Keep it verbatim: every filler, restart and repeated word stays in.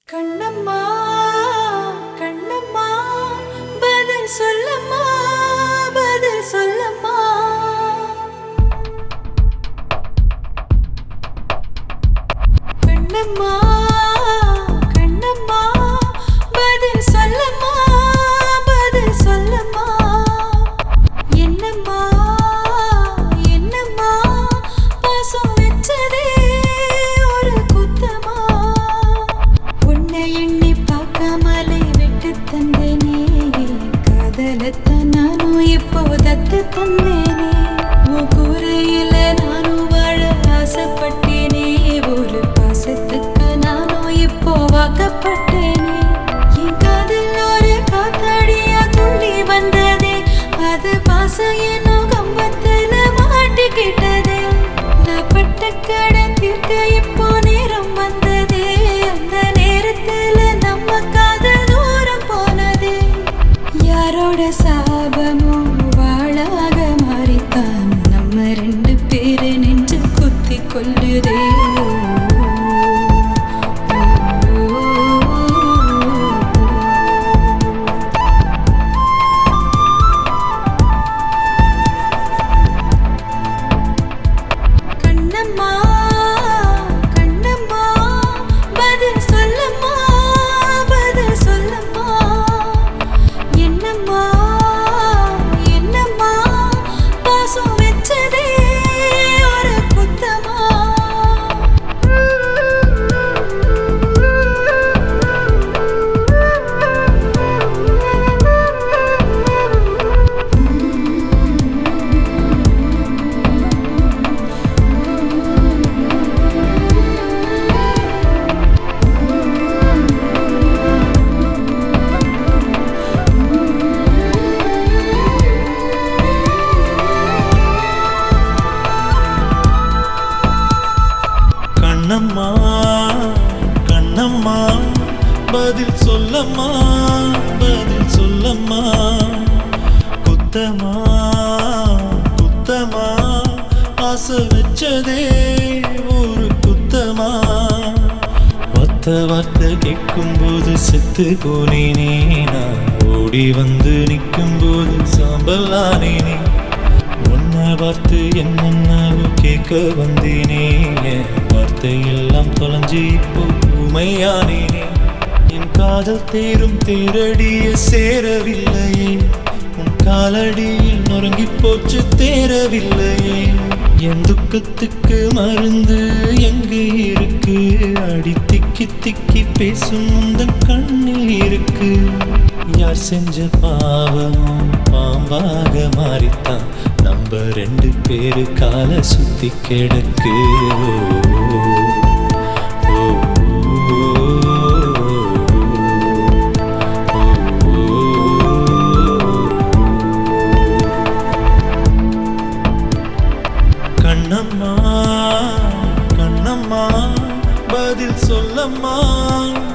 கண்ணம்மா கண்ணம்மா பதில் சொல்லம்மா பதில் சொல்லம்மா கண்ணம்மா கண்ணம்மா பதில் சொல்லம்மா பதில் சொல்லம்மா என்னம்மா என்னம்மா பாசம் வெச்சதே ஒரு குத்தமா உன்னை எண்ணி பார்க்காமலே விட்டு தந்தேனே காதலத்தான் நானும் இப்போ தத்து தந்தேனே உன் கூரையில நானும் வாழ ஆசைப்பட்டேனே ஒரு பாசத்துக்கு நானும் இப்போ வாக்கப்பட்டேனே என் காதல் ஒரு காத்தாடியா துள்ளி வந்ததே அது பாசம் என்னும் கம்பத்துல மாட்டிக்கிட்டதே நான் பட்ட கடன் தீர்க்க இப்போ நேரம் வந்ததே அந்த நேரத்துல நம்ம காதல் தூரம் போனதே யாரோட சாபமோ வாழாக மாறித்தான் நம்ம ரெண்டு பேரு நெஞ்சு குத்தி கொள்ளுதே கண்ணம்மா கண்ணம்மா பதில் சொல்லம்மா பதில் சொல்லம்மா என்னம்மா என்னம்மா பாசம் வெச்சதே ஒரு குத்தமா கண்ணம்மா கண்ணம்மா பதில் சொல்லம்மா பதில் சொல்லம்மா குத்தமா குத்தமா ஆசை வச்சதே ஒரு குத்தமா ஒத்த வார்த்தை கேட்கும் போது செத்து போனேனே நான் ஓடி வந்து நிற்கும் போது சாம்பல் ஆனேனே உன்னை பார்த்து என்னென்னவோ கேட்க வந்தேனே வார்த்தை எல்லாம் தொலைஞ்சு இப்போ ஊமையானேனே என் காதல் தேரும் தேரடிய சேரவில்லையே உன் காலடியில் நொறுங்கி போச்சு தேரவில்லையே என் துக்கத்துக்கு மருந்து எங்கே இருக்கு அடி திக்கி திக்கி பேசும் உந்தன் கண்ணில் இருக்கு யார் செஞ்ச பாவமும் பாம்பாக மாறித்தான் நம்ம ரெண்டு பேரு கால சுத்தி கிடக்கு கண்ணம்மா கண்ணம்மா பதில் சொல்லம்மா